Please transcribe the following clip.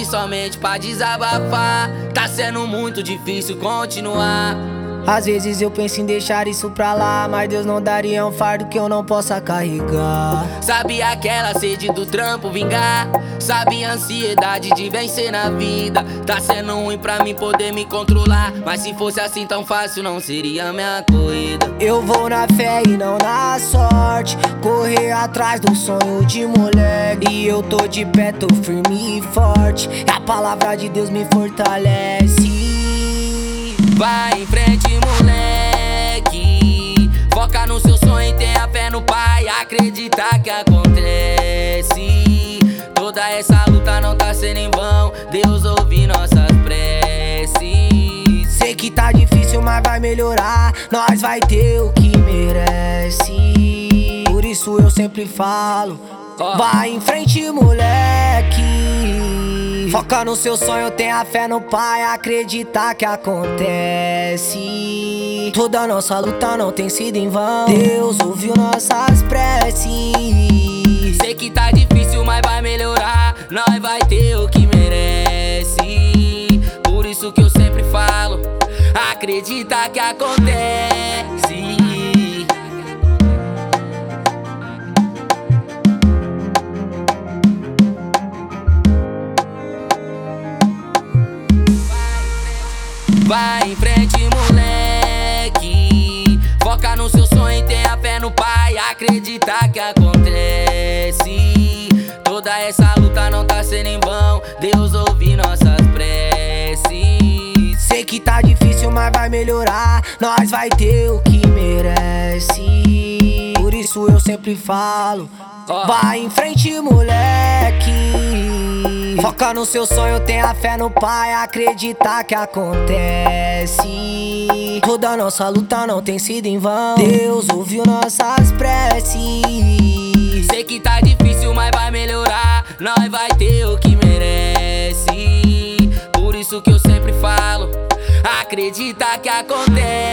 aqui somente pra desabafar. Tá sendo muito difícil continuar. Às vezes eu penso em deixar isso pra lá, mas Deus não daria um fardo que eu não possa carregar. Sabe aquela sede do trampo vingar? Sabe a ansiedade de vencer na vida? Tá sendo ruim pra mim poder me controlar, mas se fosse assim tão fácil não seria minha corrida. Eu vou na fé e não na sorte, correr atrás do sonho de moleque. E eu tô de pé, tô firme e forte, a palavra de Deus me fortalece. Vai em frente, moleque, foca no seu sonho e tenha fé no Pai. Acreditar que acontece. Toda essa luta não tá sendo em vão, Deus ouve nossas preces. Sei que tá difícil, mas vai melhorar, nós vai ter o que merece. Por isso eu sempre falo, vai em frente, moleque, foca no seu sonho, tenha fé no Pai. Acreditar que acontece. Toda nossa luta não tem sido em vão, Deus ouviu nossas preces. Sei que tá difícil, mas vai melhorar, nós vai ter o que merece. Por isso que eu sempre falo, acredita que acontece. Vai em frente, moleque, foca no seu sonho e tenha fé no Pai. Acreditar que acontece. Toda essa luta não tá sendo em vão, Deus ouve nossas preces. Sei que tá difícil, mas vai melhorar, nós vai ter o que merece. Por isso eu sempre falo, vai em frente, moleque, foca no seu sonho, tenha fé no Pai. Acreditar que acontece. Toda nossa luta não tem sido em vão, Deus ouviu nossas preces. Sei que tá difícil, mas vai melhorar, nós vai ter o que merece. Por isso que eu sempre falo, acredita que acontece.